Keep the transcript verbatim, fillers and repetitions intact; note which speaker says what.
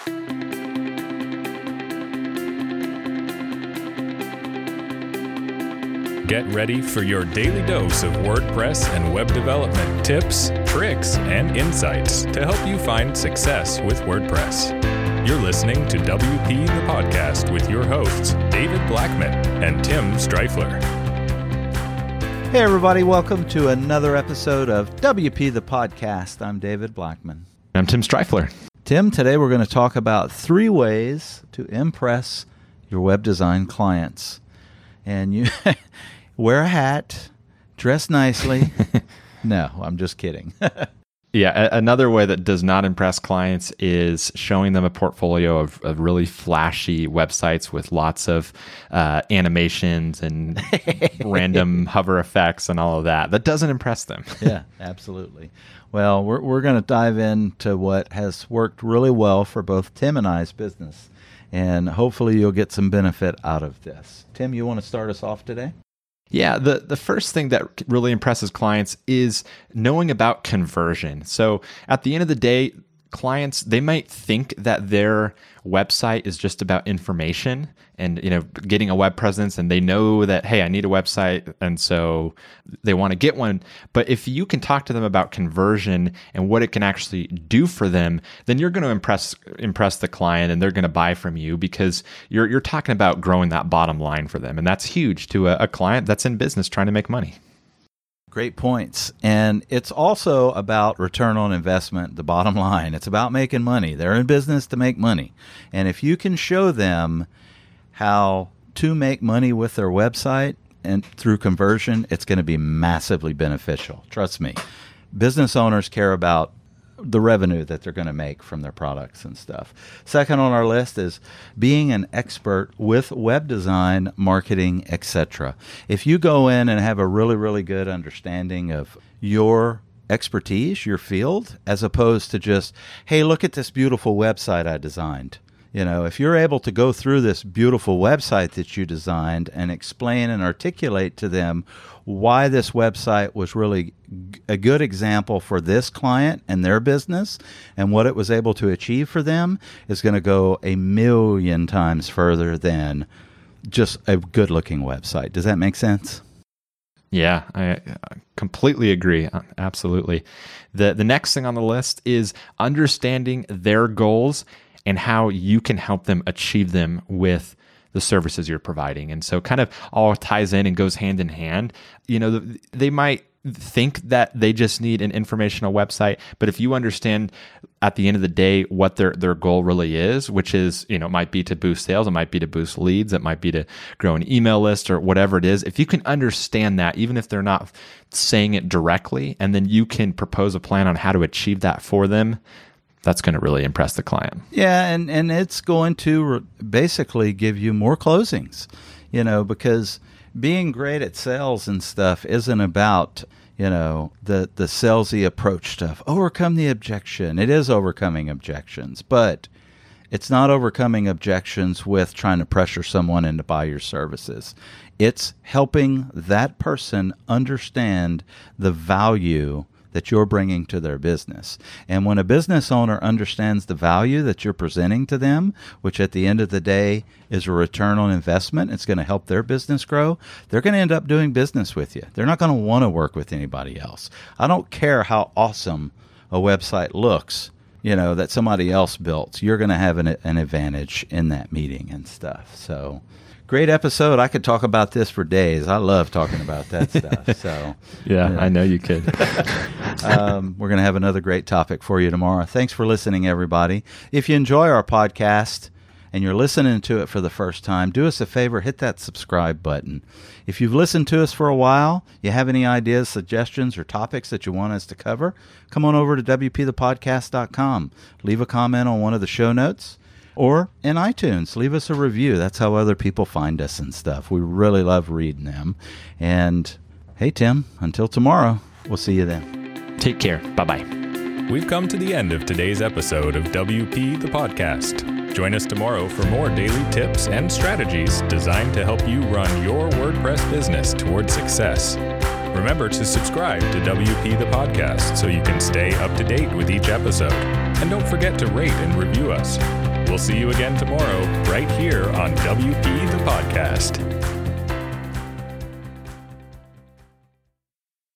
Speaker 1: Get ready for your daily dose of WordPress and web development tips, tricks, and insights to help you find success with WordPress. You're listening to W P the Podcast with your hosts, David Blackman and Tim Streifler.
Speaker 2: Hey everybody, welcome to another episode of W P the Podcast. I'm David Blackman.
Speaker 3: I'm Tim Streifler.
Speaker 2: Tim, today we're going to talk about three ways to impress your web design clients. And you wear a hat, dress nicely. No, I'm just kidding.
Speaker 3: Yeah, a- another way that does not impress clients is showing them a portfolio of, of really flashy websites with lots of uh, animations and random hover effects and all of that. That doesn't impress them.
Speaker 2: Yeah, absolutely. Well, we're we're going to dive into what has worked really well for both Tim and I's business. And hopefully you'll get some benefit out of this. Tim, you want to start us off today?
Speaker 3: Yeah, the, the first thing that really impresses clients is knowing about conversion. So at the end of the day, clients, they might think that their website is just about information and, you know, getting a web presence, and they know that, hey, I need a website, and so they want to get one. But if you can talk to them about conversion and what it can actually do for them, then you're going to impress impress the client, and they're going to buy from you because you're you're talking about growing that bottom line for them, and that's huge to a, a client that's in business trying to make money.
Speaker 2: Great points. And it's also about return on investment, the bottom line. It's about making money. They're in business to make money. And if you can show them how to make money with their website and through conversion, it's going to be massively beneficial. Trust me. Business owners care about the revenue that they're going to make from their products and stuff. Second on our list is being an expert with web design, marketing, et cetera. If you go in and have a really, really good understanding of your expertise, your field, as opposed to just, hey, look at this beautiful website I designed. You know, if you're able to go through this beautiful website that you designed and explain and articulate to them why this website was really a good example for this client and their business and what it was able to achieve for them, is going to go a million times further than just a good-looking website. Does that make sense?
Speaker 3: Yeah, I completely agree. Absolutely. The the next thing on the list is understanding their goals and how you can help them achieve them with the services you're providing. And so kind of all ties in and goes hand in hand. You know, they might think that they just need an informational website, but if you understand at the end of the day what their their goal really is, which is, you know, it might be to boost sales, it might be to boost leads, it might be to grow an email list or whatever it is. If you can understand that, even if they're not saying it directly, and then you can propose a plan on how to achieve that for them, that's going to really impress the client.
Speaker 2: Yeah, and, and it's going to re- basically give you more closings, you know, because being great at sales and stuff isn't about, you know, the, the salesy approach stuff. Overcome the objection. It is overcoming objections, but it's not overcoming objections with trying to pressure someone into buy your services. It's helping that person understand the value that you're bringing to their business. And when a business owner understands the value that you're presenting to them, which at the end of the day is a return on investment, it's going to help their business grow, they're going to end up doing business with you. They're not going to want to work with anybody else. I don't care how awesome a website looks, you know, that somebody else built. You're going to have an, an advantage in that meeting and stuff. So great episode. I could talk about this for days. I love talking about that stuff. So
Speaker 3: yeah,
Speaker 2: yeah,
Speaker 3: I know you could.
Speaker 2: um, we're going to have another great topic for you tomorrow. Thanks for listening, everybody. If you enjoy our podcast and you're listening to it for the first time, do us a favor, hit that subscribe button. If you've listened to us for a while, you have any ideas, suggestions, or topics that you want us to cover, come on over to W P the podcast dot com. Leave a comment on one of the show notes. Or in iTunes, leave us a review. That's how other people find us and stuff. We really love reading them. And hey, Tim, until tomorrow, we'll see you then.
Speaker 3: Take care. Bye-bye.
Speaker 1: We've come to the end of today's episode of W P the Podcast. Join us tomorrow for more daily tips and strategies designed to help you run your WordPress business towards success. Remember to subscribe to W P the Podcast so you can stay up to date with each episode. And don't forget to rate and review us. We'll see you again tomorrow, right here on W P the Podcast.